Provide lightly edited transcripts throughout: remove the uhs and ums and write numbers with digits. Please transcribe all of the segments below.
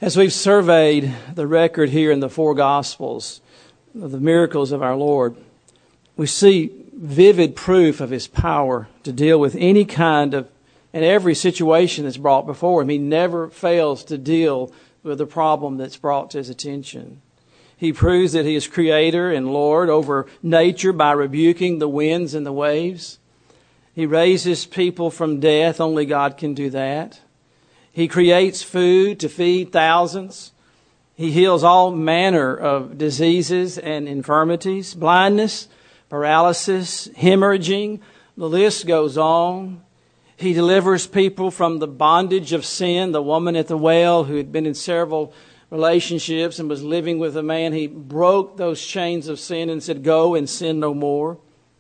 As we've surveyed the record here in the four Gospels of the miracles of our Lord, we see vivid proof of His power to deal with any kind of and every situation that's brought before Him. He never fails to deal with the problem that's brought to His attention. He proves that He is Creator and Lord over nature by rebuking the winds and the waves. He raises people from death. Only God can do that. He creates food to feed thousands. He heals all manner of diseases and infirmities, blindness, paralysis, hemorrhaging. The list goes on. He delivers people from the bondage of sin. The woman at the well who had been in several relationships and was living with a man, He broke those chains of sin and said, "Go and sin no more."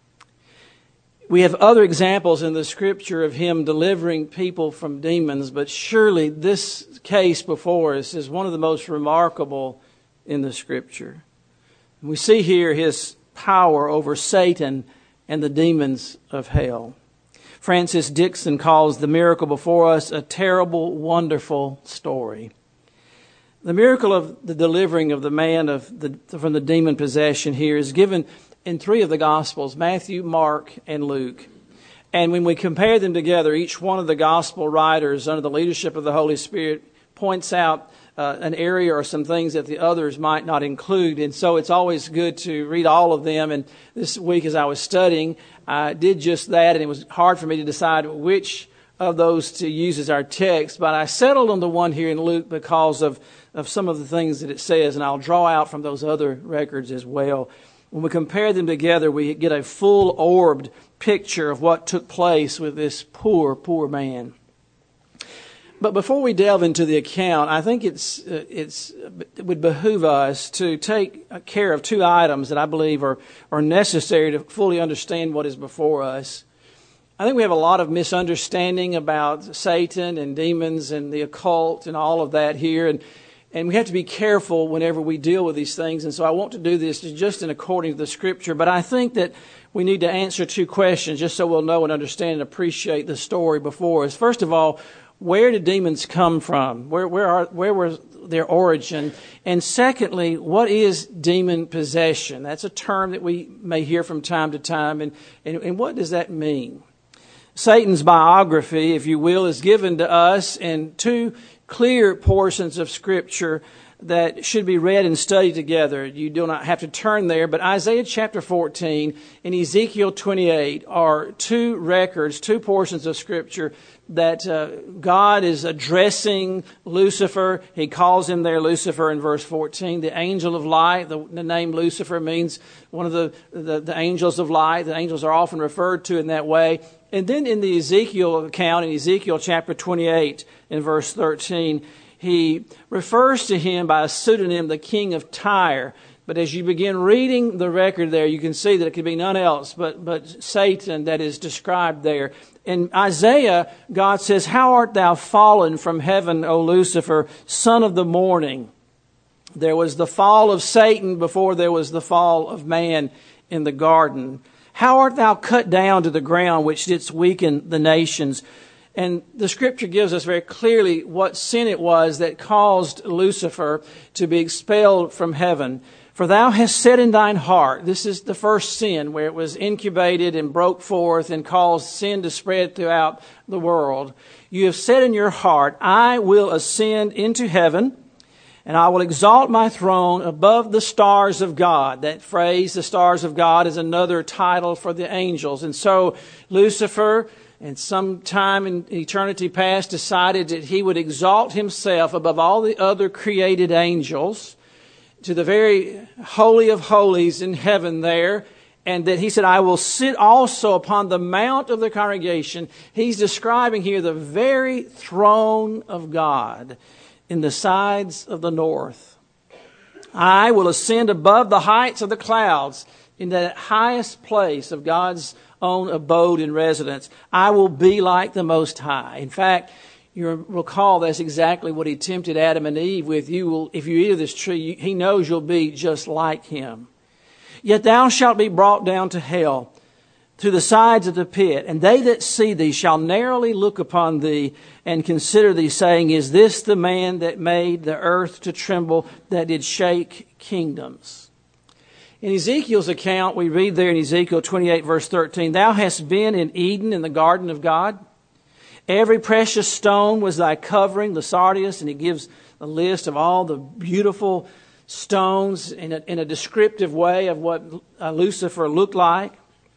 We have other examples in the Scripture of Him delivering people from demons, but surely this case before us is one of the most remarkable in the Scripture. We see here His power over Satan and the demons of hell. Francis Dixon calls the miracle before us a terrible, wonderful story. The miracle of the delivering of the man from the demon possession here is given in three of the Gospels, Matthew, Mark, and Luke. And when we compare them together, each one of the Gospel writers under the leadership of the Holy Spirit points out an area or some things that the others might not include. And so it's always good to read all of them. And this week as I was studying, I did just that, and it was hard for me to decide which of those to use as our text. But I settled on the one here in Luke because of some of the things that it says, and I'll draw out from those other records as well. When we compare them together, we get a full-orbed picture of what took place with this poor, poor man. But before we delve into the account, I think it would behoove us to take care of two items that I believe are necessary to fully understand what is before us. I think we have a lot of misunderstanding about Satan and demons and the occult and all of that here, and we have to be careful whenever we deal with these things. And so I want to do this just in according to the Scripture. But I think that we need to answer two questions just so we'll know and understand and appreciate the story before us. First of all, where did demons come from? Where was their origin? And secondly, what is demon possession? That's a term that we may hear from time to time. And what does that mean? Satan's biography, if you will, is given to us in two clear portions of Scripture that should be read and studied together. You do not have to turn there, but Isaiah chapter 14 and Ezekiel 28 are two records, two portions of Scripture that God is addressing Lucifer. He calls him there Lucifer in verse 14. The angel of light, the name Lucifer means one of the angels of light. The angels are often referred to in that way. And then in the Ezekiel account, in Ezekiel chapter 28 in verse 13, he refers to him by a pseudonym, the king of Tyre. But as you begin reading the record there, you can see that it could be none else but Satan that is described there. In Isaiah, God says, "How art thou fallen from heaven, O Lucifer, son of the morning?" There was the fall of Satan before there was the fall of man in the garden. "How art thou cut down to the ground, which didst weaken the nations?" And the Scripture gives us very clearly what sin it was that caused Lucifer to be expelled from heaven. "For thou hast said in thine heart," this is the first sin where it was incubated and broke forth and caused sin to spread throughout the world. "You have said in your heart, I will ascend into heaven, and I will exalt my throne above the stars of God." That phrase, the stars of God, is another title for the angels. And so Lucifer, and sometime in eternity past, decided that he would exalt himself above all the other created angels to the very holy of holies in heaven there. And that he said, "I will sit also upon the mount of the congregation." He's describing here the very throne of God in the sides of the north. "I will ascend above the heights of the clouds," in that highest place of God's own abode and residence. "I will be like the Most High." In fact, you recall that's exactly what he tempted Adam and Eve with. If you eat of this tree, he knows you'll be just like him. "Yet thou shalt be brought down to hell. through the sides of the pit. And they that see thee shall narrowly look upon thee and consider thee, saying, Is this the man that made the earth to tremble, that did shake kingdoms? In Ezekiel's account, we read there in Ezekiel 28, verse 13, Thou hast been in Eden, in the garden of God. Every precious stone was thy covering, the sardius, and he gives a list of all the beautiful stones in a descriptive way of what Lucifer looked like.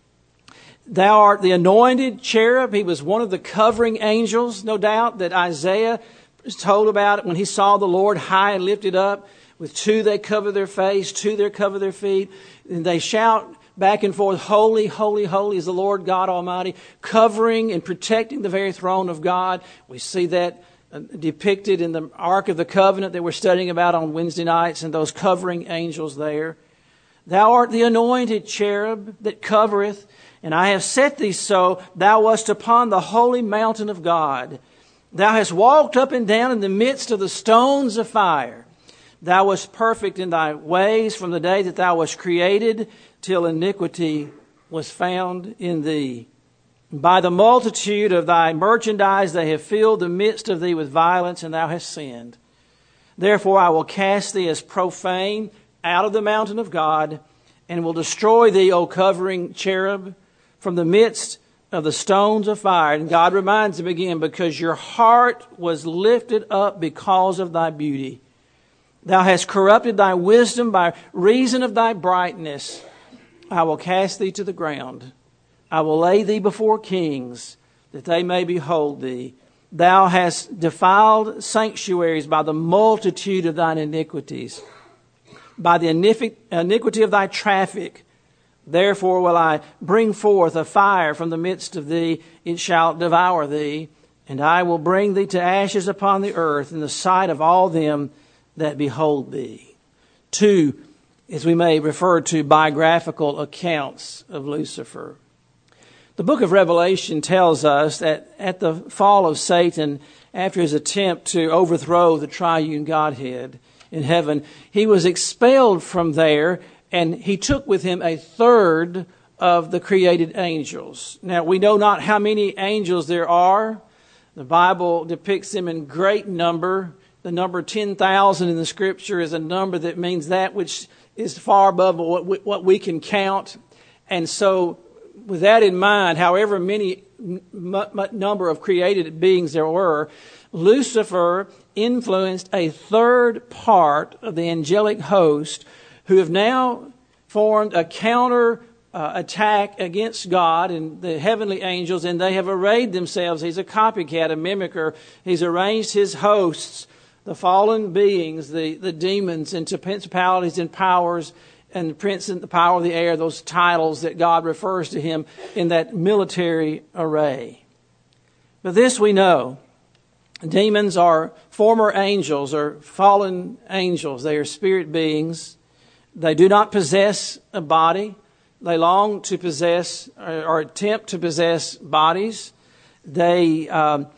Thou art the anointed cherub. He was one of the covering angels, no doubt, that Isaiah was told about when he saw the Lord high and lifted up. With two they cover their face, two they cover their feet. And they shout back and forth, Holy, holy, holy is the Lord God Almighty, covering and protecting the very throne of God. We see that depicted in the Ark of the Covenant that we're studying about on Wednesday nights, and those covering angels there. Thou art the anointed cherub that covereth, and I have set thee so, thou wast upon the holy mountain of God. Thou hast walked up and down in the midst of the stones of fire. Thou wast perfect in thy ways from the day that thou wast created till iniquity was found in thee. By the multitude of thy merchandise they have filled the midst of thee with violence, and thou hast sinned. Therefore I will cast thee as profane out of the mountain of God, and will destroy thee, O covering cherub, from the midst of the stones of fire. And God reminds him again, because your heart was lifted up because of thy beauty. Thou hast corrupted thy wisdom by reason of thy brightness. I will cast thee to the ground. I will lay thee before kings, that they may behold thee. Thou hast defiled sanctuaries by the multitude of thine iniquities, by the iniquity of thy traffic. Therefore will I bring forth a fire from the midst of thee, it shall devour thee, and I will bring thee to ashes upon the earth in the sight of all them that behold thee. Two, as we may refer to, biographical accounts of Lucifer. The book of Revelation tells us that at the fall of Satan, after his attempt to overthrow the triune Godhead in heaven, he was expelled from there, and he took with him a third of the created angels. Now, we know not how many angels there are. The Bible depicts them in great number. The number 10,000 in the Scripture is a number that means that which is far above what we can count. And so, with that in mind, however many number of created beings there were, Lucifer influenced a third part of the angelic host, who have now formed a counter attack against God and the heavenly angels, and they have arrayed themselves. He's a copycat, a mimicker. He's arranged his hosts, the fallen beings, the demons, into principalities and powers, and the prince and the power of the air, those titles that God refers to him in that military array. But this we know. Demons are former angels or fallen angels. They are spirit beings. They do not possess a body. They long to possess or attempt to possess bodies. They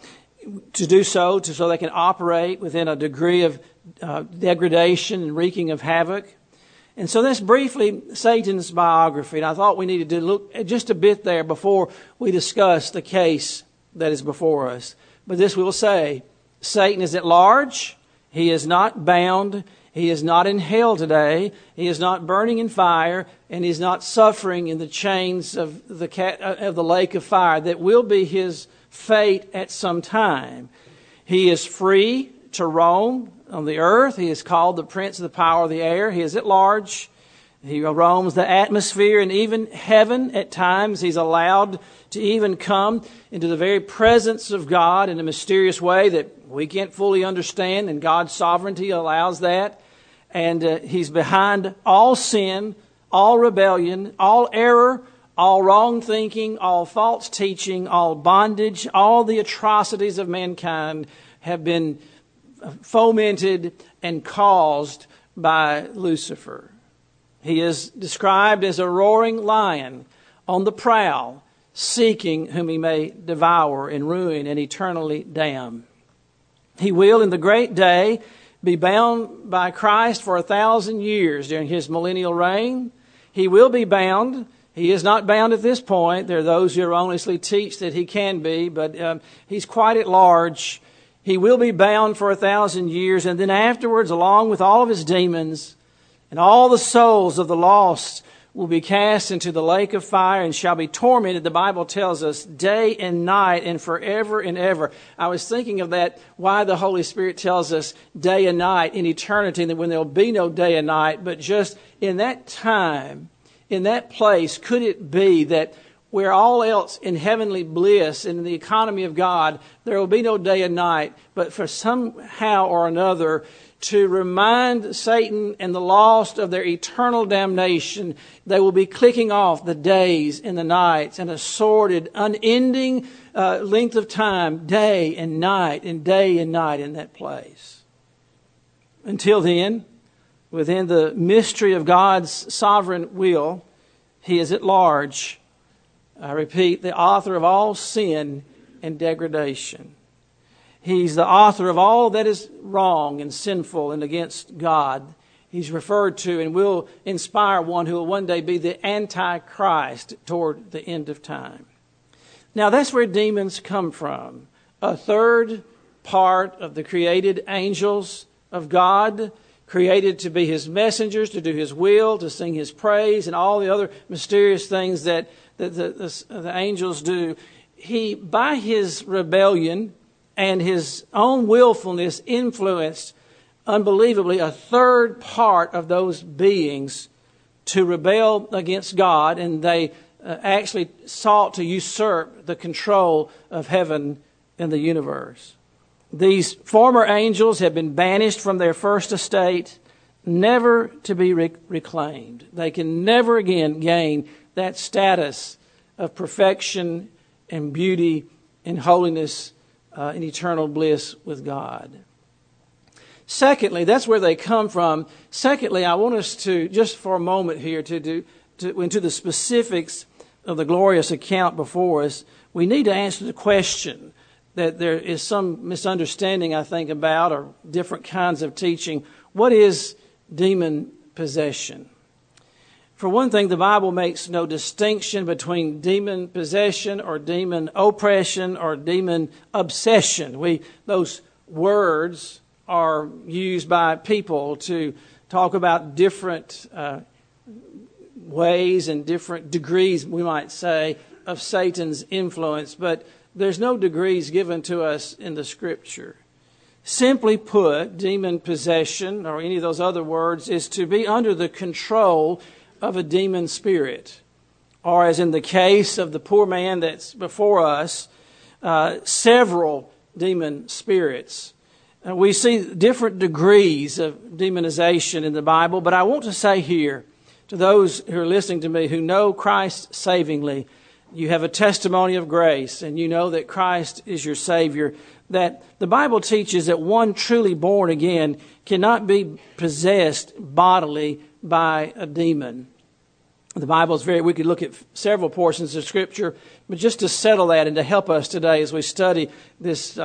to do so they can operate within a degree of degradation and wreaking of havoc. And so that's briefly Satan's biography. And I thought we needed to look just a bit there before we discuss the case that is before us. But this we'll say, Satan is at large. He is not bound. He is not in hell today. He is not burning in fire, and he is not suffering in the chains of the lake of fire that will be his fate at some time. He is free to roam on the earth. He is called the prince of the power of the air. He is at large. He roams the atmosphere and even heaven at times. He's allowed to even come into the very presence of God in a mysterious way that we can't fully understand, and God's sovereignty allows that. And he's behind all sin, all rebellion, all error, all wrong thinking, all false teaching, all bondage, all the atrocities of mankind have been fomented and caused by Lucifer. He is described as a roaring lion on the prowl, seeking whom he may devour and ruin and eternally damn. He will, in the great day, be bound by Christ for 1,000 years during his millennial reign. He will be bound. He is not bound at this point. There are those who erroneously teach that he can be, but he's quite at large. He will be bound for 1,000 years, and then afterwards, along with all of his demons and all the souls of the lost, will be cast into the lake of fire and shall be tormented, the Bible tells us, day and night and forever and ever. I was thinking of that, why the Holy Spirit tells us day and night in eternity, that when there will be no day and night, but just in that time, in that place, could it be that where all else in heavenly bliss and in the economy of God, there will be no day and night, but for somehow or another to remind Satan and the lost of their eternal damnation, they will be clicking off the days and the nights and a sordid, unending length of time, day and night and day and night in that place. Until then, within the mystery of God's sovereign will, He is at large. I repeat, the author of all sin and degradation. He's the author of all that is wrong and sinful and against God. He's referred to and will inspire one who will one day be the Antichrist toward the end of time. Now that's where demons come from. A third part of the created angels of God, created to be His messengers, to do His will, to sing His praise, and all the other mysterious things that the angels do. He, by his rebellion and his own willfulness, influenced unbelievably a third part of those beings to rebel against God, and they actually sought to usurp the control of heaven and the universe. These former angels have been banished from their first estate, never to be reclaimed. They can never again gain that status of perfection and beauty and holiness and eternal bliss with God. Secondly, that's where they come from. Secondly, I want us to, just for a moment here, to into the specifics of the glorious account before us. We need to answer the question that there is some misunderstanding, I think, about, or different kinds of teaching. What is demon possession? For one thing, the Bible makes no distinction between demon possession or demon oppression or demon obsession. Those words are used by people to talk about different ways and different degrees, we might say, of Satan's influence. But there's no degrees given to us in the Scripture. Simply put, demon possession, or any of those other words, is to be under the control of a demon spirit. Or as in the case of the poor man that's before us, several demon spirits. We see different degrees of demonization in the Bible, but I want to say here, to those who are listening to me who know Christ savingly, you have a testimony of grace, and you know that Christ is your Savior, that the Bible teaches that one truly born again cannot be possessed bodily by a demon. The Bible is we could look at several portions of Scripture, but just to settle that and to help us today as we study this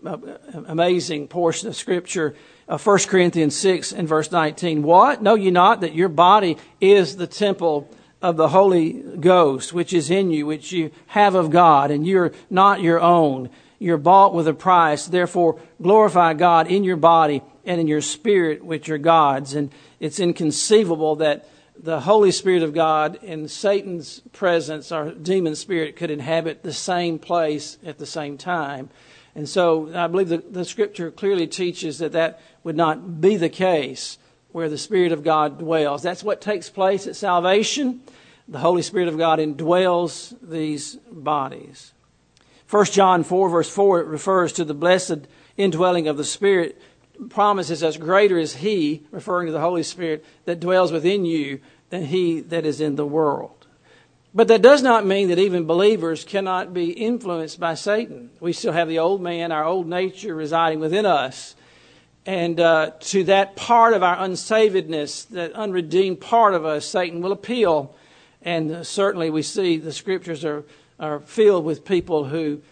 amazing portion of Scripture, 1 Corinthians 6 and verse 19. What? Know ye not that your body is the temple of the Holy Ghost, which is in you, which you have of God, and you're not your own. You're bought with a price. Therefore, glorify God in your body and in your spirit, which are God's. And it's inconceivable that the Holy Spirit of God and Satan's presence, or demon spirit, could inhabit the same place at the same time. And so I believe the Scripture clearly teaches that would not be the case where the Spirit of God dwells. That's what takes place at salvation. The Holy Spirit of God indwells these bodies. 1 John 4 verse 4, it refers to the blessed indwelling of the Spirit, promises us greater is He, referring to the Holy Spirit, that dwells within you than he that is in the world. But that does not mean that even believers cannot be influenced by Satan. We still have the old man, our old nature residing within us. And to that part of our unsavedness, that unredeemed part of us, Satan will appeal. And certainly we see the Scriptures are filled with people who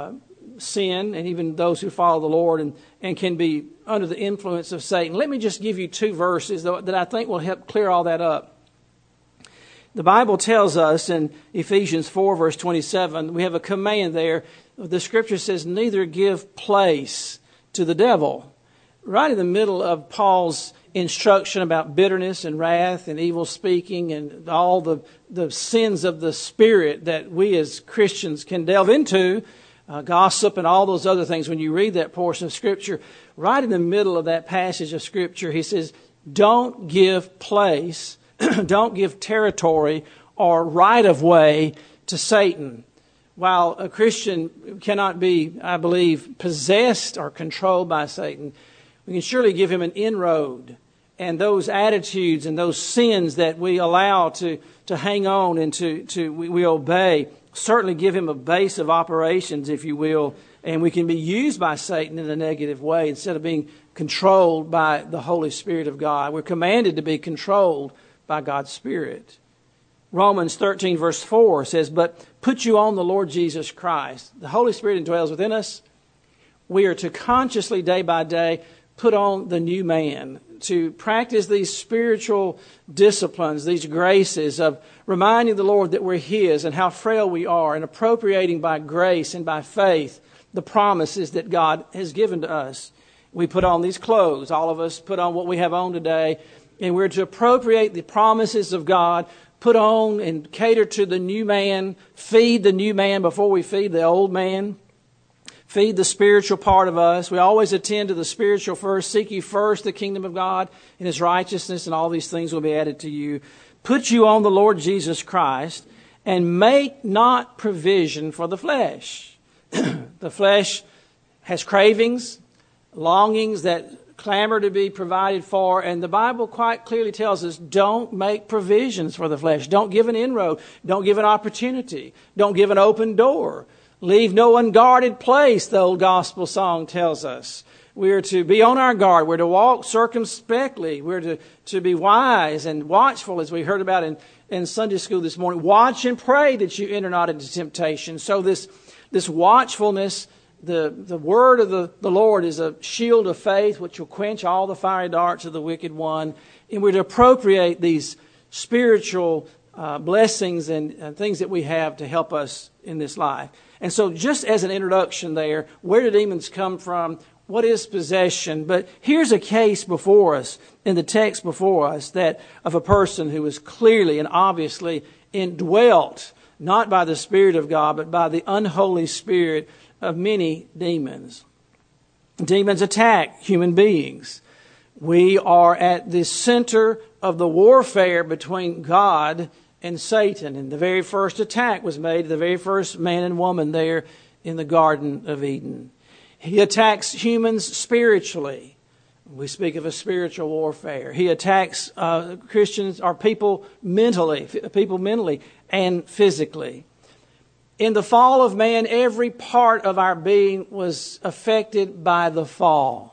sin, and even those who follow the Lord and can be under the influence of Satan. Let me just give you two verses that I think will help clear all that up. The Bible tells us in Ephesians 4, verse 27, we have a command there. The Scripture says, neither give place to the devil. Right in the middle of Paul's instruction about bitterness and wrath and evil speaking and all the sins of the spirit that we as Christians can delve into, gossip and all those other things. When you read that portion of Scripture, right in the middle of that passage of Scripture, he says, don't give place, don't give territory or right of way to Satan. While a Christian cannot be, I believe, possessed or controlled by Satan, we can surely give him an inroad. And those attitudes and those sins that we allow to hang on and we obey, certainly give him a base of operations, if you will, and we can be used by Satan in a negative way instead of being controlled by the Holy Spirit of God. We're commanded to be controlled by God's Spirit. Romans 13 verse 4 says, but put you on the Lord Jesus Christ. The Holy Spirit indwells within us. We are to consciously, day by day, put on the new man, to practice these spiritual disciplines, these graces of reminding the Lord that we're His and how frail we are, and appropriating by grace and by faith the promises that God has given to us. We put on these clothes. All of us put on what we have on today, and we're to appropriate the promises of God, put on and cater to the new man, feed the new man before we feed the old man. Feed the spiritual part of us. We always attend to the spiritual first. Seek ye first the kingdom of God and His righteousness, and all these things will be added to you. Put you on the Lord Jesus Christ, and make not provision for the flesh. The flesh has cravings, longings that clamor to be provided for, and the Bible quite clearly tells us, don't make provisions for the flesh. Don't give an inroad. Don't give an opportunity. Don't give an open door. Leave no unguarded place, the old gospel song tells us. We are to be on our guard. We're to walk circumspectly. We're to be wise and watchful, as we heard about in Sunday school this morning. Watch and pray that you enter not into temptation. So this watchfulness, the word of the Lord is a shield of faith which will quench all the fiery darts of the wicked one. And we're to appropriate these spiritual blessings and things that we have to help us in this life. And so just as an introduction there, where do demons come from? What is possession? But here's a case before us, in the text before us, that of a person who was clearly and obviously indwelt, not by the Spirit of God, but by the unholy spirit of many demons. Demons attack human beings. We are at the center of the warfare between God and Satan. And the very first attack was made to the very first man and woman there in the Garden of Eden. He attacks humans spiritually. We speak of a spiritual warfare. He attacks Christians or people mentally and physically. In the fall of man, every part of our being was affected by the fall.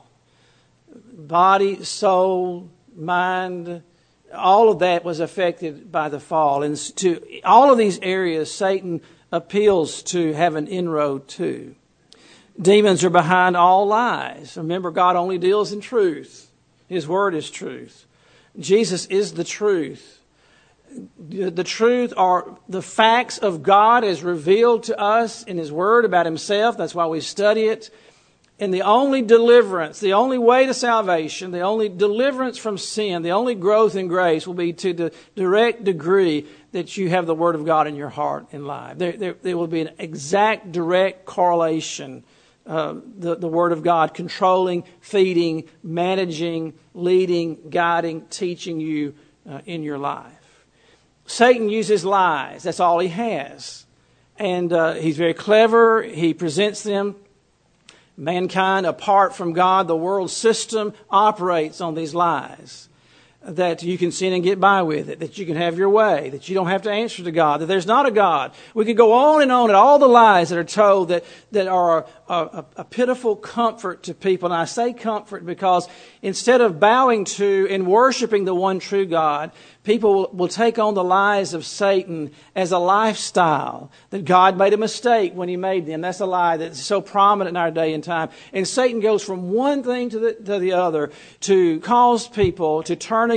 Body, soul, mind, all of that was affected by the fall. And to all of these areas, Satan appeals to have an inroad to. Demons are behind all lies. Remember, God only deals in truth. His word is truth. Jesus is the truth. The truth are the facts of God as revealed to us in His word about Himself. That's why we study it. And the only deliverance, the only way to salvation, the only deliverance from sin, the only growth in grace will be to the direct degree that you have the Word of God in your heart and life. There will be an exact, direct correlation. The Word of God controlling, feeding, managing, leading, guiding, teaching you in your life. Satan uses lies. That's all he has. And he's very clever. He presents them. Mankind, apart from God, the world system operates on these lies. That you can sin and get by with it. That you can have your way. That you don't have to answer to God. That there's not a God. We could go on and on at all the lies that are told that are a pitiful comfort to people. And I say comfort because instead of bowing to and worshiping the one true God, people will take on the lies of Satan as a lifestyle, that God made a mistake when He made them. That's a lie that's so prominent in our day and time. And Satan goes from one thing to the other to cause people to turn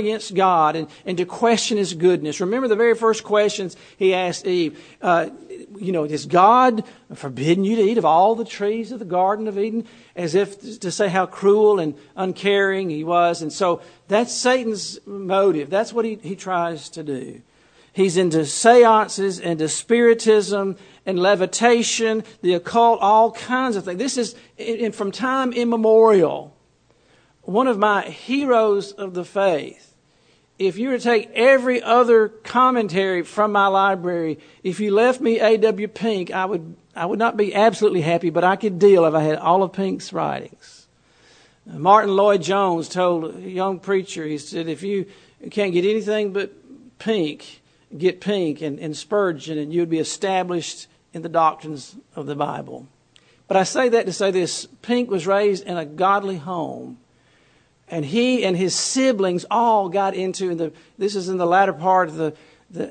against God and to question His goodness. Remember the very first questions he asked Eve. Has God forbidden you to eat of all the trees of the Garden of Eden? As if to say how cruel and uncaring He was. And so that's Satan's motive. That's what he tries to do. He's into seances, into spiritism and levitation, the occult, all kinds of things. This is from time immemorial. One of my heroes of the faith. If you were to take every other commentary from my library, if you left me A.W. Pink, I would not be absolutely happy, but I could deal if I had all of Pink's writings. Martin Lloyd-Jones told a young preacher, he said, if you can't get anything but Pink, get Pink and Spurgeon, and you'd be established in the doctrines of the Bible. But I say that to say this: Pink was raised in a godly home. And he and his siblings all got into, this is in the latter part of the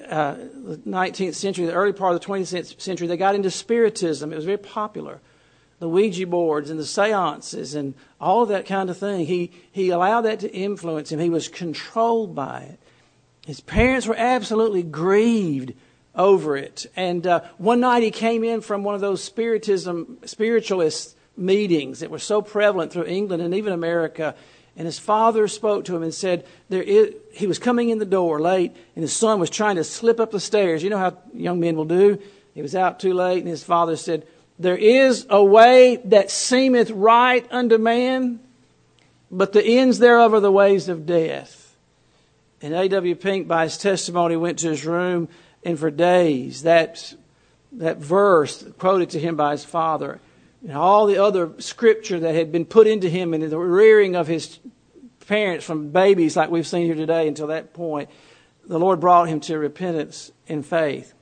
19th century, the early part of the 20th century, they got into spiritism. It was very popular. The Ouija boards and the seances and all of that kind of thing. He allowed that to influence him. He was controlled by it. His parents were absolutely grieved over it. And one night he came in from one of those spiritualist meetings that were so prevalent through England and even America. And his father spoke to him and said, he was coming in the door late, and his son was trying to slip up the stairs. You know how young men will do. He was out too late, and his father said, there is a way that seemeth right unto man, but the ends thereof are the ways of death. And A.W. Pink, by his testimony, went to his room, and for days that verse quoted to him by his father, and all the other scripture that had been put into him in the rearing of his parents from babies like we've seen here today until that point, the Lord brought him to repentance and faith.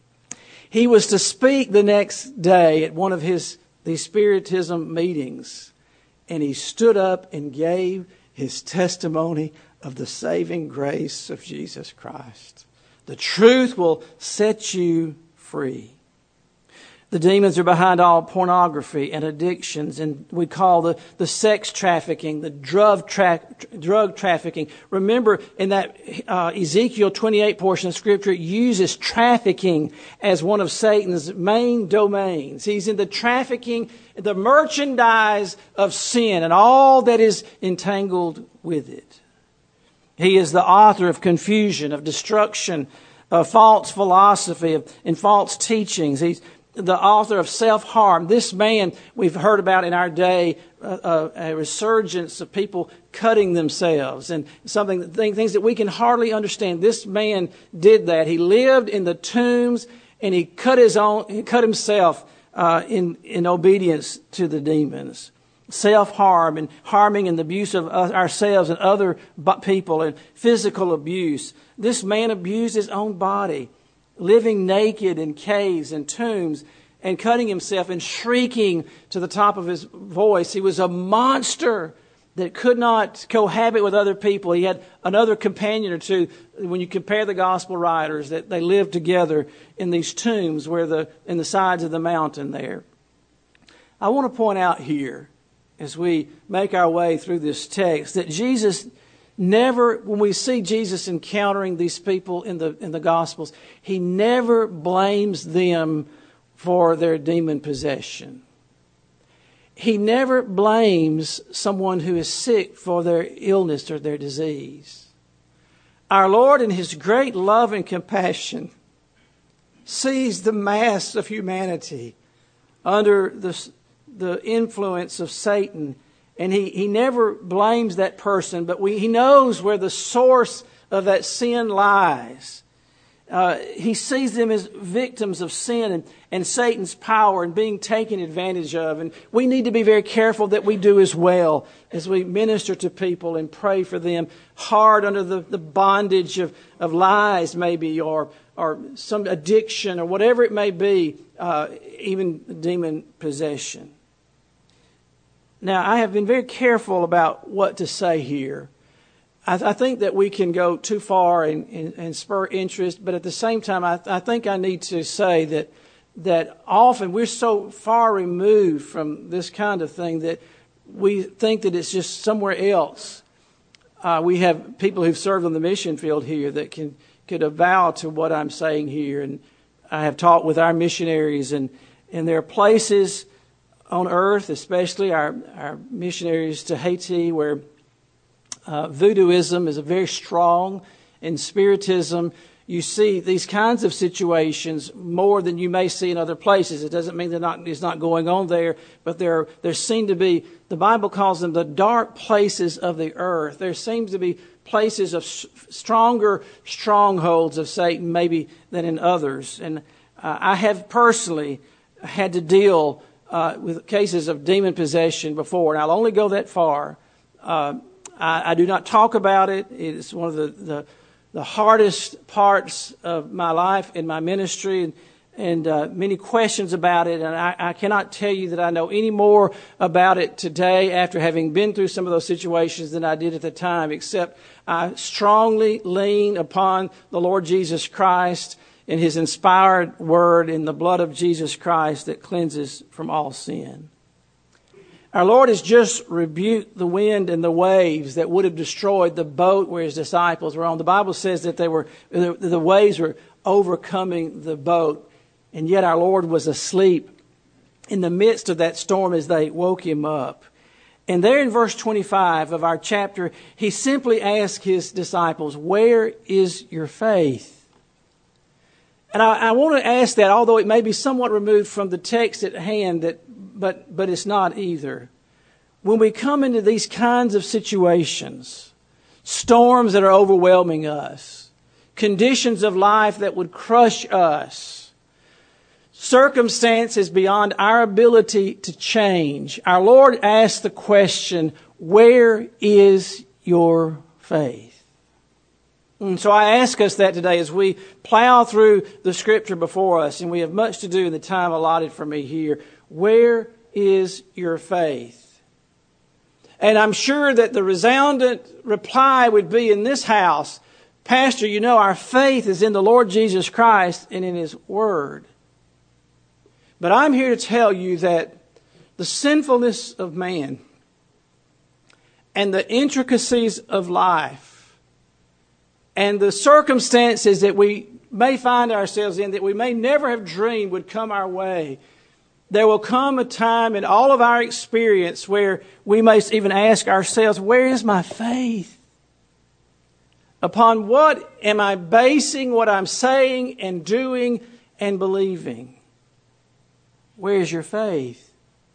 He was to speak the next day at one of these spiritism meetings, and he stood up and gave his testimony of the saving grace of Jesus Christ. The truth will set you free. The demons are behind all pornography and addictions, and we call the sex trafficking, the drug trafficking. Remember, in that Ezekiel 28 portion of Scripture, it uses trafficking as one of Satan's main domains. He's in the trafficking, the merchandise of sin and all that is entangled with it. He is the author of confusion, of destruction, of false philosophy, and false teachings. He's the author of self-harm. This man, we've heard about in our day, a resurgence of people cutting themselves and things that we can hardly understand. This man did that. He lived in the tombs and he cut himself in obedience to the demons. Self-harm and harming and the abuse of ourselves and other people and physical abuse. This man abused his own body, living naked in caves and tombs and cutting himself and shrieking to the top of his voice. He was a monster that could not cohabit with other people. He had another companion or two. When you compare the gospel writers, that they lived together in these tombs in the sides of the mountain there. I want to point out here, as we make our way through this text, that Jesus never, when we see Jesus encountering these people in the Gospels, He never blames them for their demon possession. He never blames someone who is sick for their illness or their disease. Our Lord, in His great love and compassion, sees the mass of humanity under the influence of Satan. And he never blames that person, but He knows where the source of that sin lies. He sees them as victims of sin and Satan's power and being taken advantage of. And we need to be very careful that we do as well as we minister to people and pray for them hard under the bondage of lies maybe or some addiction or whatever it may be, even demon possession. Now, I have been very careful about what to say here. I think that we can go too far and spur interest, but at the same time, I think I need to say that often we're so far removed from this kind of thing that we think that it's just somewhere else. We have people who've served on the mission field here that could avow to what I'm saying here. And I have talked with our missionaries, and there are places on earth, especially our missionaries to Haiti, where voodooism is very strong, and Spiritism. You see these kinds of situations more than you may see in other places. It doesn't mean it's not going on there, but there seem to be, the Bible calls them the dark places of the earth. There seems to be places of stronger strongholds of Satan maybe than in others. And I have personally had to deal with cases of demon possession before, and I'll only go that far. I do not talk about it. It is one of the hardest parts of my life in my ministry, and many questions about it. And I cannot tell you that I know any more about it today after having been through some of those situations than I did at the time, except I strongly lean upon the Lord Jesus Christ and His inspired word in the blood of Jesus Christ that cleanses from all sin. Our Lord has just rebuked the wind and the waves that would have destroyed the boat where His disciples were on. The Bible says that the waves were overcoming the boat, and yet our Lord was asleep in the midst of that storm as they woke Him up. And there in verse 25 of our chapter, He simply asked His disciples, "Where is your faith?" And I want to ask that, although it may be somewhat removed from the text at hand, but it's not either. When we come into these kinds of situations, storms that are overwhelming us, conditions of life that would crush us, circumstances beyond our ability to change, our Lord asks the question, "Where is your faith?" And so I ask us that today as we plow through the Scripture before us, and we have much to do in the time allotted for me here. Where is your faith? And I'm sure that the resounding reply would be in this house, "Pastor, you know our faith is in the Lord Jesus Christ and in His Word." But I'm here to tell you that the sinfulness of man and the intricacies of life and the circumstances that we may find ourselves in that we may never have dreamed would come our way, there will come a time in all of our experience where we may even ask ourselves, "Where is my faith? Upon what am I basing what I'm saying and doing and believing?" Where is your faith?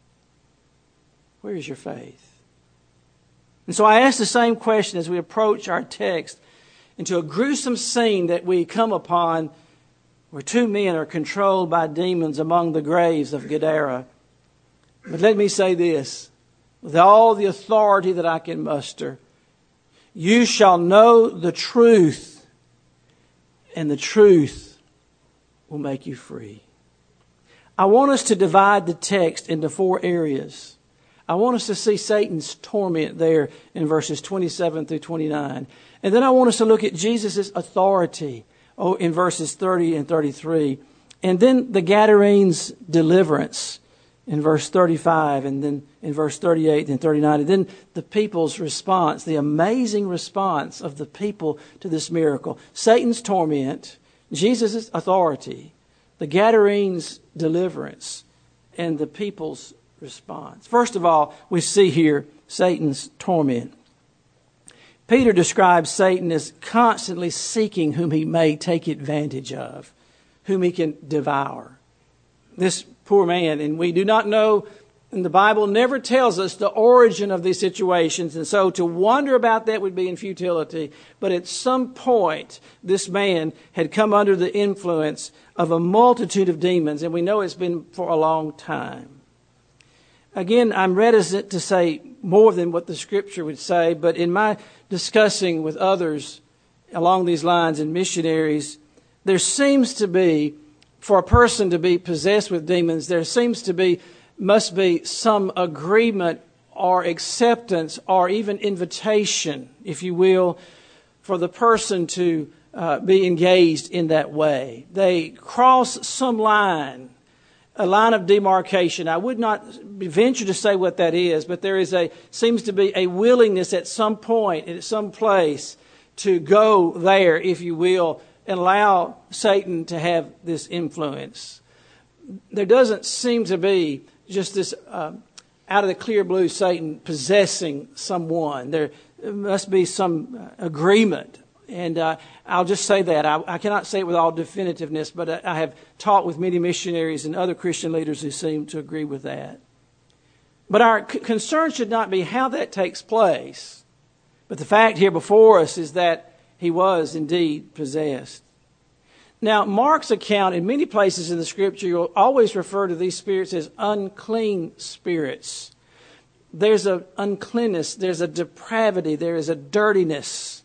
Where is your faith? And so I ask the same question as we approach our text into a gruesome scene that we come upon where two men are controlled by demons among the graves of Gadara. But let me say this, with all the authority that I can muster, you shall know the truth, and the truth will make you free. I want us to divide the text into 4 areas. I want us to see Satan's torment there in verses 27 through 29. And then I want us to look at Jesus' authority in verses 30 and 33. And then the Gadarenes' deliverance in verse 35, and then in verse 38 and 39. And then the people's response, the amazing response of the people to this miracle. Satan's torment, Jesus' authority, the Gadarenes' deliverance, and the people's response. First of all, we see here Satan's torment. Peter describes Satan as constantly seeking whom he may take advantage of, whom he can devour. This poor man, and we do not know, and the Bible never tells us the origin of these situations, and so to wonder about that would be in futility. But at some point, this man had come under the influence of a multitude of demons, and we know it's been for a long time. Again, I'm reticent to say more than what the Scripture would say, but in my discussing with others along these lines and missionaries, there seems to be, for a person to be possessed with demons, there must be some agreement or acceptance or even invitation, if you will, for the person to be engaged in that way. They cross some line a line of demarcation. I would not venture to say what that is, but there seems to be a willingness at some point, at some place, to go there, if you will, and allow Satan to have this influence. There doesn't seem to be just this out of the clear blue Satan possessing someone. There must be some agreement. And I'll just say that. I cannot say it with all definitiveness, but I have taught with many missionaries and other Christian leaders who seem to agree with that. But our concern should not be how that takes place. But the fact here before us is that he was indeed possessed. Now, Mark's account, in many places in the Scripture, you'll always refer to these spirits as unclean spirits. There's an uncleanness, there's a depravity, there is a dirtiness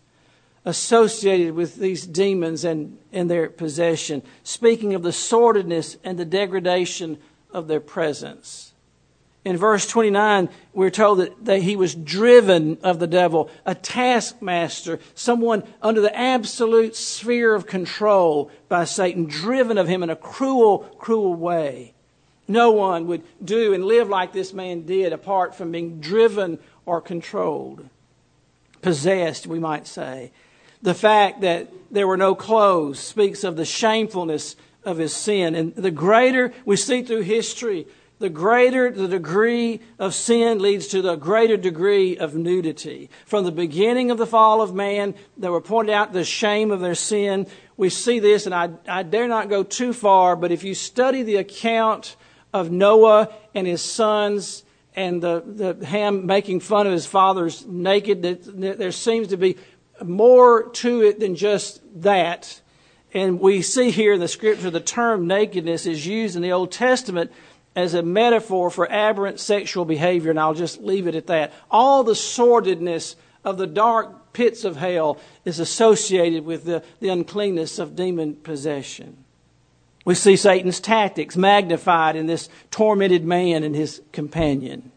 associated with these demons and their possession, speaking of the sordidness and the degradation of their presence. In verse 29, we're told that he was driven of the devil, a taskmaster, someone under the absolute sphere of control by Satan, driven of him in a cruel, cruel way. No one would do and live like this man did apart from being driven or controlled. Possessed, we might say. The fact that there were no clothes speaks of the shamefulness of his sin. And the greater we see through history, the greater the degree of sin leads to the greater degree of nudity. From the beginning of the fall of man, they were pointed out the shame of their sin. We see this, and I dare not go too far, but if you study the account of Noah and his sons and the Ham making fun of his father's naked, there seems to be more to it than just that. And we see here in the Scripture the term nakedness is used in the Old Testament as a metaphor for aberrant sexual behavior, and I'll just leave it at that. All the sordidness of the dark pits of hell is associated with the uncleanness of demon possession. We see Satan's tactics magnified in this tormented man and his companion.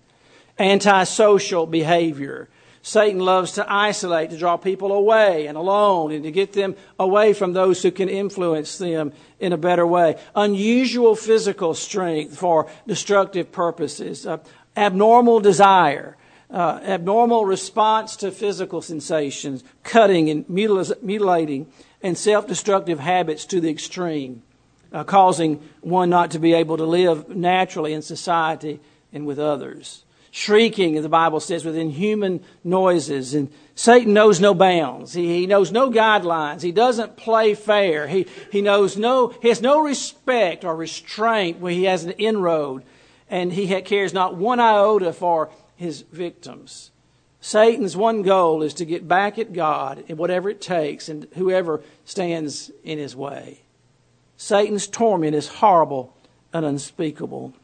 Antisocial behavior. Satan loves to isolate, to draw people away and alone, and to get them away from those who can influence them in a better way. Unusual physical strength for destructive purposes. Abnormal desire. Abnormal response to physical sensations. Cutting and mutilating and self-destructive habits to the extreme. Causing one not to be able to live naturally in society and with others. Shrieking, the Bible says, with inhuman noises. And Satan knows no bounds. He knows no guidelines. He doesn't play fair. He has no respect or restraint when he has an inroad. And he cares not one iota for his victims. Satan's one goal is to get back at God in whatever it takes and whoever stands in his way. Satan's torment is horrible and unspeakable.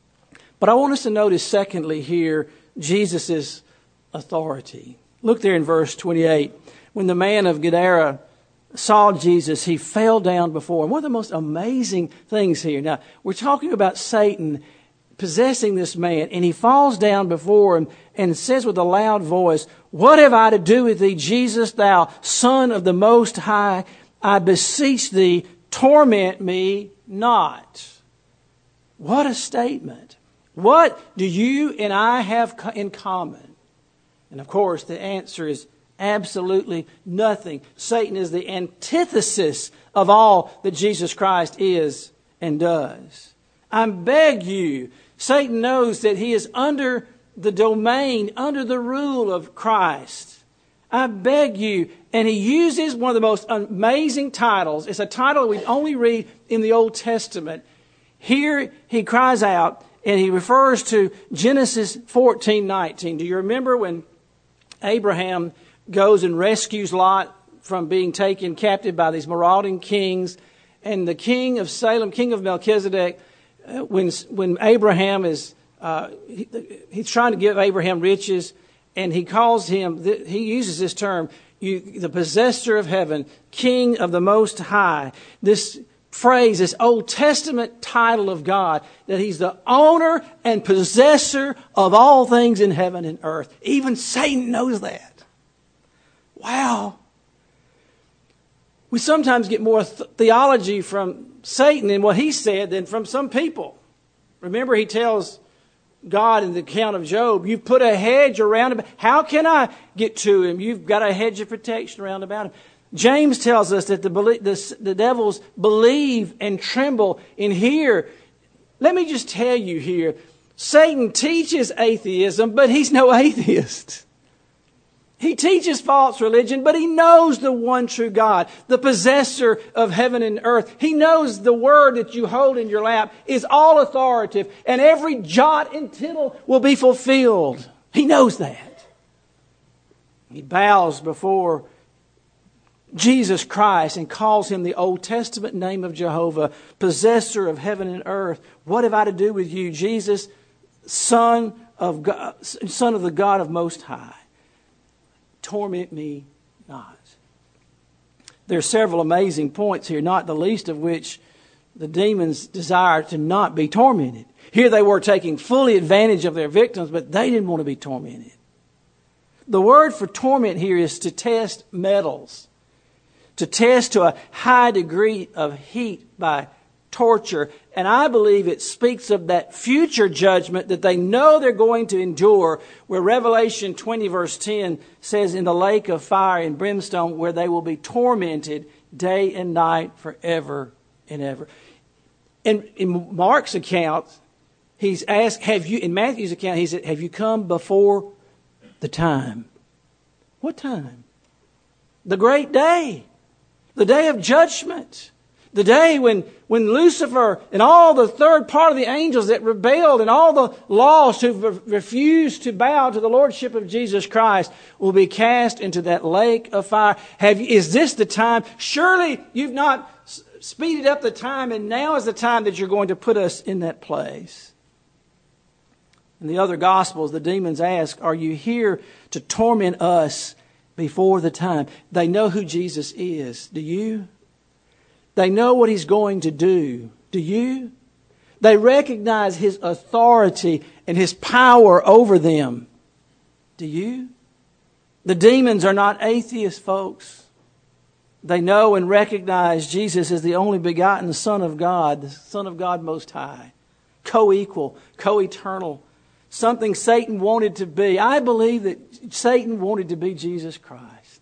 But I want us to notice, secondly, here, Jesus' authority. Look there in verse 28. When the man of Gadara saw Jesus, he fell down before him. One of the most amazing things here. Now, we're talking about Satan possessing this man, and he falls down before him and says with a loud voice, "What have I to do with thee, Jesus, thou Son of the Most High? I beseech thee, torment me not." What a statement. What do you and I have in common? And of course, the answer is absolutely nothing. Satan is the antithesis of all that Jesus Christ is and does. I beg you, Satan knows that he is under the domain, under the rule of Christ. I beg you, and he uses one of the most amazing titles. It's a title we only read in the Old Testament. Here he cries out, and he refers to Genesis 14:19. Do you remember when Abraham goes and rescues Lot from being taken captive by these marauding kings? And the king of Salem, king of Melchizedek, when Abraham is, he's trying to give Abraham riches, and he calls him, he uses this term, the possessor of heaven, king of the Most High. This phrase, this Old Testament title of God, that he's the owner and possessor of all things in heaven and earth. Even Satan knows that. Wow. We sometimes get more theology from Satan and what he said than from some people. Remember, he tells God in the account of Job, you've put a hedge around him. How can I get to him? You've got a hedge of protection around about him. James tells us that the devils believe and tremble in here. Let me just tell you here, Satan teaches atheism, but he's no atheist. He teaches false religion, but he knows the one true God, the possessor of heaven and earth. He knows the word that you hold in your lap is all authoritative, and every jot and tittle will be fulfilled. He knows that. He bows before Jesus Christ and calls him the Old Testament name of Jehovah, possessor of heaven and earth. What have I to do with you, Jesus, Son of God, Son of the God of Most High? Torment me not. There are several amazing points here, not the least of which the demons desire to not be tormented. Here they were taking fully advantage of their victims, but they didn't want to be tormented. The word for torment here is to test metals, to test to a high degree of heat by torture. And I believe it speaks of that future judgment that they know they're going to endure, where Revelation 20 verse 10 says, in the lake of fire and brimstone, where they will be tormented day and night forever and ever. And in Mark's account, he's asked, in Matthew's account, he said, have you come before the time? What time? The great day. The day of judgment. The day when Lucifer and all the third part of the angels that rebelled and all the lost who refused to bow to the Lordship of Jesus Christ will be cast into that lake of fire. Is this the time? Surely you've not speeded up the time, and now is the time that you're going to put us in that place. In the other Gospels, the demons ask, are you here to torment us before the time? They know who Jesus is. Do you? They know what he's going to do. Do you? They recognize his authority and his power over them. Do you? The demons are not atheists, folks. They know and recognize Jesus as the only begotten Son of God, the Son of God Most High, co-equal, co-eternal, something Satan wanted to be. I believe that Satan wanted to be Jesus Christ.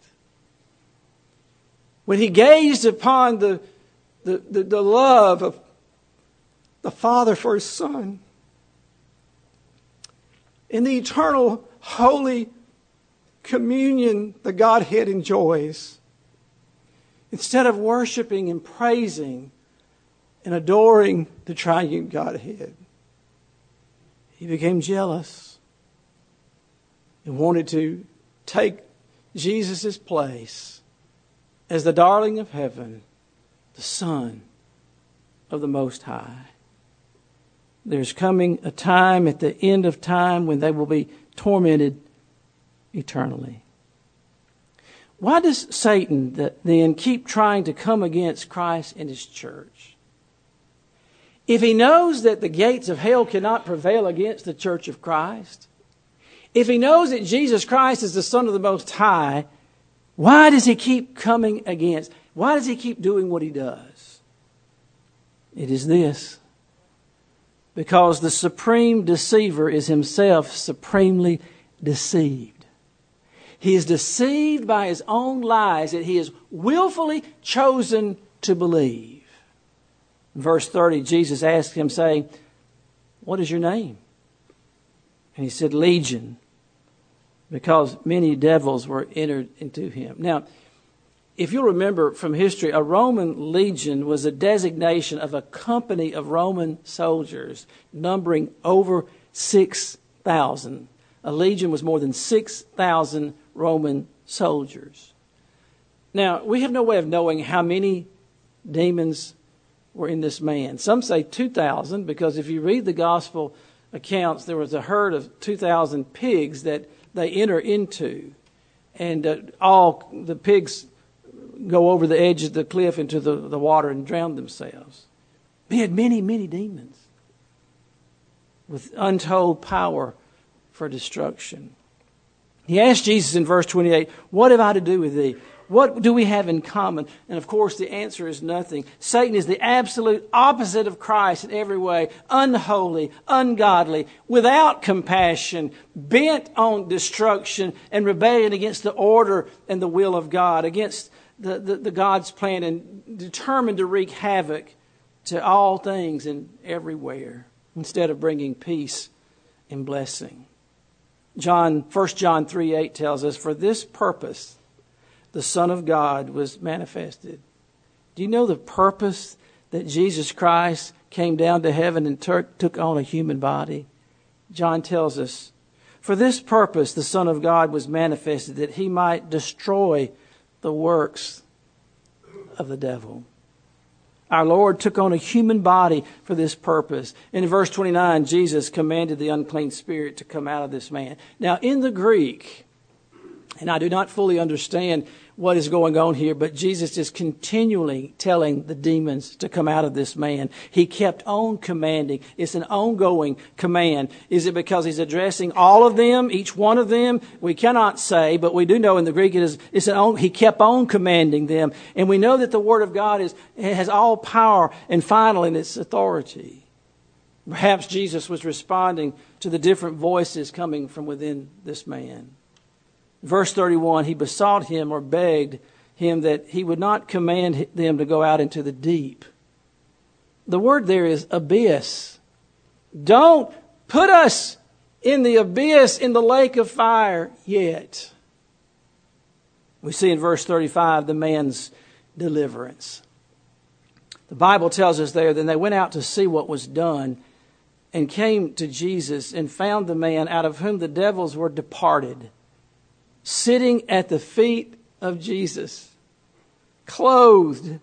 When he gazed upon the love of the Father for his Son, in the eternal holy communion the Godhead enjoys, instead of worshiping and praising and adoring the triune Godhead, he became jealous and wanted to take Jesus' place as the darling of heaven, the Son of the Most High. There's coming a time at the end of time when they will be tormented eternally. Why does Satan then keep trying to come against Christ and his church? If he knows that the gates of hell cannot prevail against the church of Christ, if he knows that Jesus Christ is the Son of the Most High, why does he keep coming against? Why does he keep doing what he does? It is this: because the supreme deceiver is himself supremely deceived. He is deceived by his own lies that he has willfully chosen to believe. In verse 30, Jesus asked him, saying, "What is your name?" And he said, "Legion," because many devils were entered into him. Now, if you'll remember from history, a Roman legion was a designation of a company of Roman soldiers numbering over 6,000. A legion was more than 6,000 Roman soldiers. Now, we have no way of knowing how many demons were in this man. Some say 2,000, because if you read the gospel accounts, there was a herd of 2,000 pigs that they enter into. And all the pigs go over the edge of the cliff into the water and drown themselves. He had many, many demons with untold power for destruction. He asked Jesus in verse 28, "What have I to do with thee? What do we have in common? And of course, the answer is nothing. Satan is the absolute opposite of Christ in every way. Unholy, ungodly, without compassion, bent on destruction and rebellion against the order and the will of God, against the God's plan, and determined to wreak havoc to all things and everywhere instead of bringing peace and blessing. 1 John 3:8 tells us, "For this purpose the Son of God was manifested." Do you know the purpose that Jesus Christ came down to heaven and took on a human body? John tells us, "For this purpose the Son of God was manifested, that he might destroy the works of the devil." Our Lord took on a human body for this purpose. In verse 29, Jesus commanded the unclean spirit to come out of this man. Now, in the Greek, and I do not fully understand what is going on here, but Jesus is continually telling the demons to come out of this man. He kept on commanding. It's an ongoing command. Is it because he's addressing all of them, each one of them? We cannot say, but we do know in the Greek he kept on commanding them. And we know that the Word of God has all power and final in its authority. Perhaps Jesus was responding to the different voices coming from within this man. Verse 31, he besought him or begged him that he would not command them to go out into the deep. The word there is abyss. Don't put us in the abyss, in the lake of fire yet. We see in verse 35 the man's deliverance. The Bible tells us there, then they went out to see what was done and came to Jesus and found the man out of whom the devils were departed, sitting at the feet of Jesus, clothed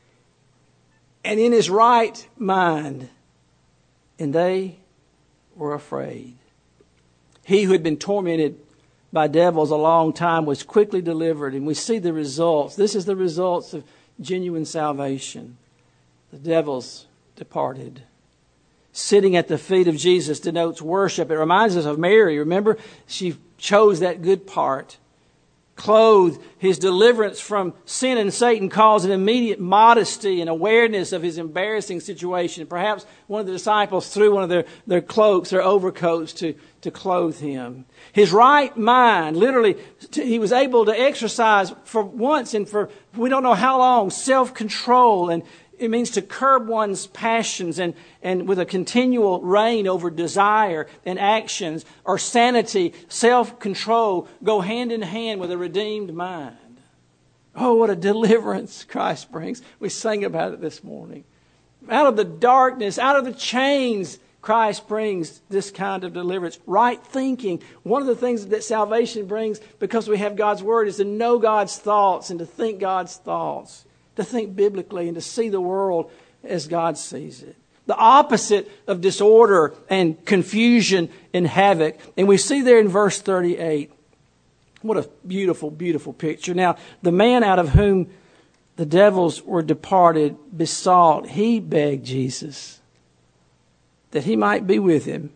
and in his right mind. And they were afraid. He who had been tormented by devils a long time was quickly delivered. And we see the results. This is the results of genuine salvation. The devils departed. Sitting at the feet of Jesus denotes worship. It reminds us of Mary. Remember, she chose that good part. Clothed, his deliverance from sin and Satan caused an immediate modesty and awareness of his embarrassing situation. Perhaps one of the disciples threw one of their cloaks, their overcoats to clothe him. His right mind, literally, he was able to exercise for once and for we don't know how long, self-control. And it means to curb one's passions and with a continual reign over desire and actions, or sanity, self-control, go hand in hand with a redeemed mind. Oh, what a deliverance Christ brings. We sang about it this morning. Out of the darkness, out of the chains, Christ brings this kind of deliverance. Right thinking. One of the things that salvation brings, because we have God's Word, is to know God's thoughts and to think God's thoughts. To think biblically and to see the world as God sees it. The opposite of disorder and confusion and havoc. And we see there in verse 38. What a beautiful, beautiful picture. Now, the man out of whom the devils were departed besought, he begged Jesus that he might be with him.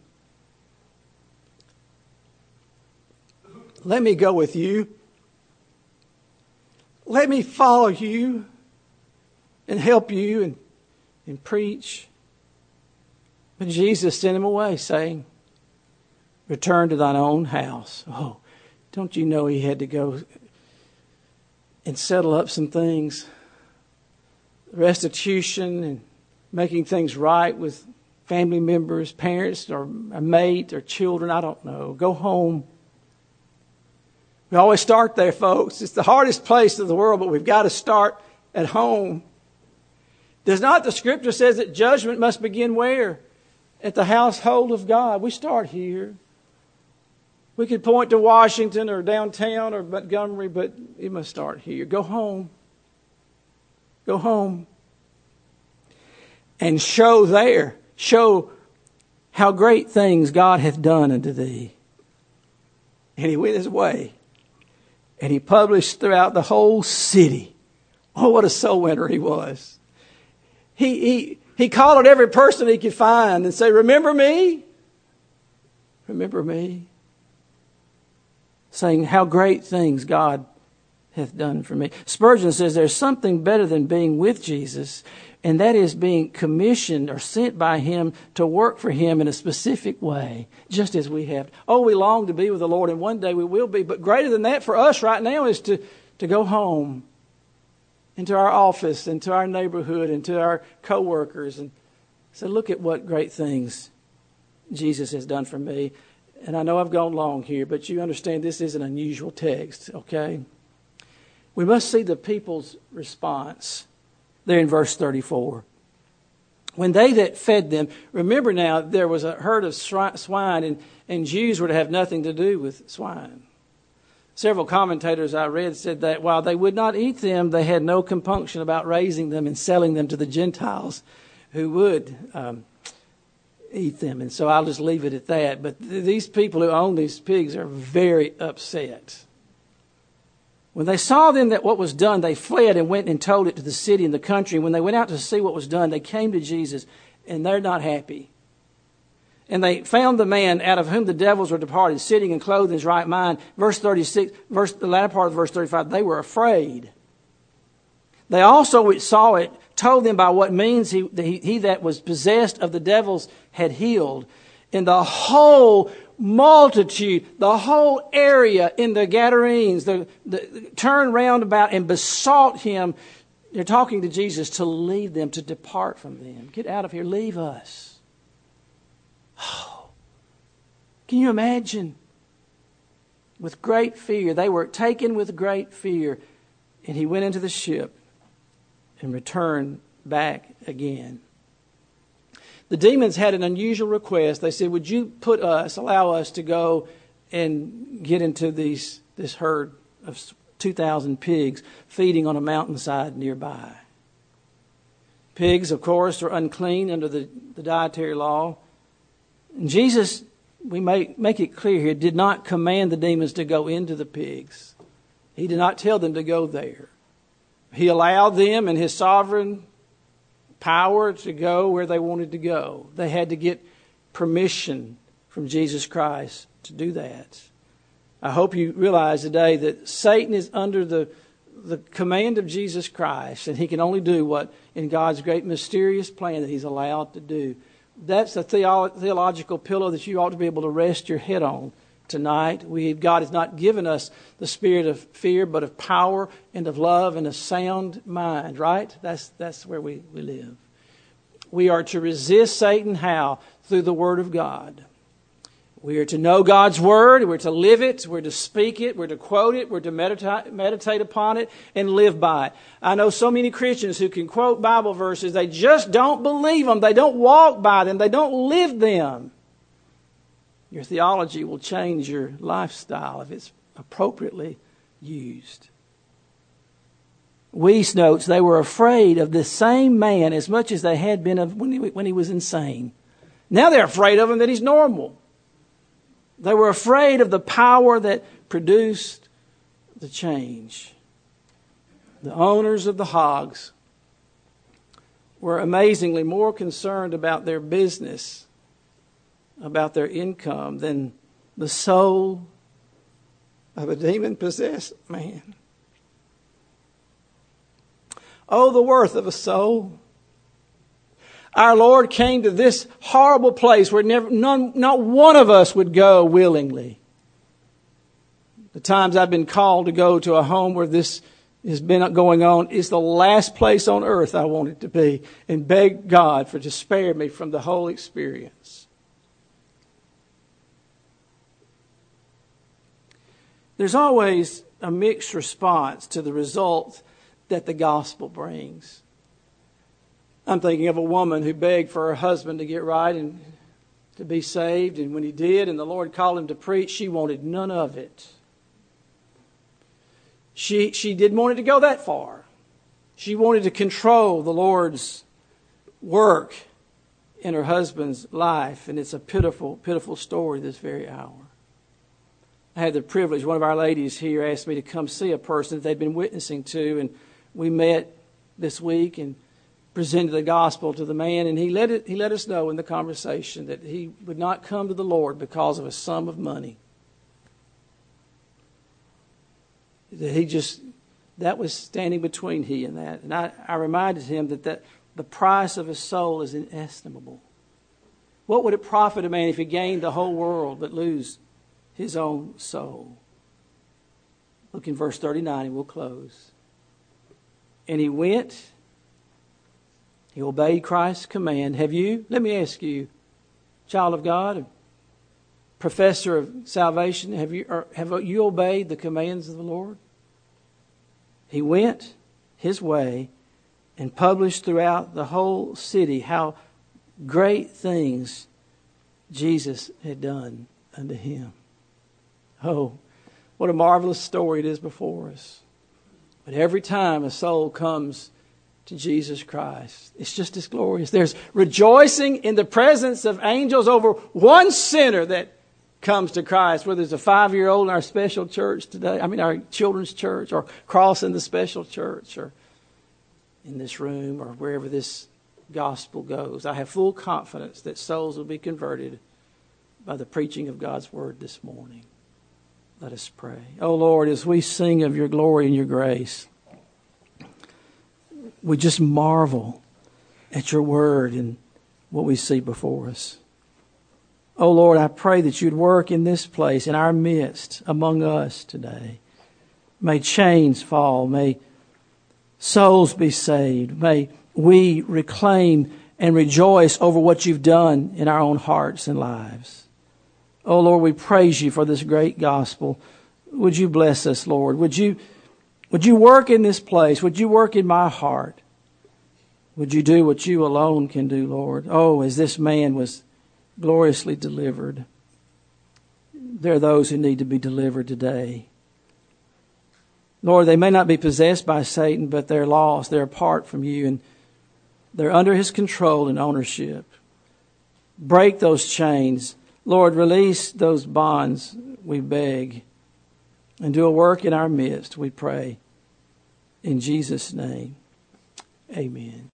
Let me go with you. Let me follow you and help you and preach. But Jesus sent him away, saying, return to thine own house. Oh, don't you know he had to go and settle up some things? Restitution and making things right with family members, parents, or a mate, or children, I don't know. Go home. We always start there, folks. It's the hardest place in the world, but we've got to start at home. Does not the Scripture says that judgment must begin where? At the household of God. We start here. We could point to Washington or downtown or Montgomery, but it must start here. Go home. Go home. And show how great things God hath done unto thee. And he went his way. And he published throughout the whole city. Oh, what a soul winner he was. He called on every person he could find and say, remember me? Remember me? Saying how great things God hath done for me. Spurgeon says there's something better than being with Jesus, and that is being commissioned or sent by him to work for him in a specific way, just as we have. Oh, we long to be with the Lord, and one day we will be. But greater than that for us right now is to go home into our office, into our neighborhood, into our co-workers, and say, look at what great things Jesus has done for me. And I know I've gone long here, but you understand this is an unusual text, okay? We must see the people's response there in verse 34. When they that fed them, remember now, there was a herd of swine, and Jews were to have nothing to do with swine. Several commentators I read said that while they would not eat them, they had no compunction about raising them and selling them to the Gentiles who would eat them. And so I'll just leave it at that. But these people who own these pigs are very upset. When they saw then that what was done, they fled and went and told it to the city and the country. And when they went out to see what was done, they came to Jesus, and they're not happy. And they found the man out of whom the devils were departed, sitting and clothed in his right mind. Verse 36, the latter part of verse 35, they were afraid. They also which saw it told them by what means he that was possessed of the devils had healed. And the whole multitude, the whole area in the Gadarenes, turned round about and besought him. They're talking to Jesus to leave them, to depart from them. Get out of here. Leave us. Oh, can you imagine? With great fear. They were taken with great fear. And he went into the ship and returned back again. The demons had an unusual request. They said, would you allow us to go and get into this herd of 2,000 pigs feeding on a mountainside nearby? Pigs, of course, are unclean under the dietary law. And Jesus, we make it clear here, did not command the demons to go into the pigs. He did not tell them to go there. He allowed them in his sovereign power to go where they wanted to go. They had to get permission from Jesus Christ to do that. I hope you realize today that Satan is under the command of Jesus Christ, and he can only do what in God's great mysterious plan that he's allowed to do. That's a theological pillow that you ought to be able to rest your head on tonight. God has not given us the spirit of fear, but of power and of love and a sound mind, right? That's where we live. We are to resist Satan how? Through the Word of God. We are to know God's Word. We're to live it. We're to speak it. We're to quote it. We're to meditate upon it and live by it. I know so many Christians who can quote Bible verses. They just don't believe them. They don't walk by them. They don't live them. Your theology will change your lifestyle if it's appropriately used. Weiss notes they were afraid of the same man as much as they had been of when he was insane. Now they're afraid of him that he's normal. They were afraid of the power that produced the change. The owners of the hogs were amazingly more concerned about their business, about their income, than the soul of a demon-possessed man. Oh, the worth of a soul. Our Lord came to this horrible place where not one of us would go willingly. The times I've been called to go to a home where this has been going on is the last place on earth I wanted to be, and beg God to spare me from the whole experience. There's always a mixed response to the result that the gospel brings. I'm thinking of a woman who begged for her husband to get right and to be saved. And when he did and the Lord called him to preach, she wanted none of it. She didn't want it to go that far. She wanted to control the Lord's work in her husband's life. And it's a pitiful, pitiful story this very hour. I had the privilege, one of our ladies here asked me to come see a person that they'd been witnessing to. And we met this week and presented the gospel to the man, and he let us know in the conversation that he would not come to the Lord because of a sum of money. That that was standing between he and that. And I reminded him that the price of his soul is inestimable. What would it profit a man if he gained the whole world but lose his own soul? Look in verse 39 and we'll close. And he went, he obeyed Christ's command. Have you, let me ask you, child of God, professor of salvation, have you obeyed the commands of the Lord? He went his way and published throughout the whole city how great things Jesus had done unto him. Oh, what a marvelous story it is before us. But every time a soul comes to Jesus Christ, it's just as glorious. There's rejoicing in the presence of angels over one sinner that comes to Christ, whether it's a 5-year-old in our special church today, our children's church, or across in the special church, or in this room, or wherever this gospel goes. I have full confidence that souls will be converted by the preaching of God's word this morning. Let us pray. Oh Lord, as we sing of your glory and your grace, we just marvel at your word and what we see before us. Oh Lord, I pray that you'd work in this place, in our midst, among us today. May chains fall. May souls be saved. May we reclaim and rejoice over what you've done in our own hearts and lives. Oh Lord, we praise you for this great gospel. Would you bless us, Lord? Would you work in this place? Would you work in my heart? Would you do what you alone can do, Lord? Oh, as this man was gloriously delivered, there are those who need to be delivered today. Lord, they may not be possessed by Satan, but they're lost. They're apart from you, and they're under his control and ownership. Break those chains. Lord, release those bonds, we beg, and do a work in our midst, we pray. In Jesus' name, amen.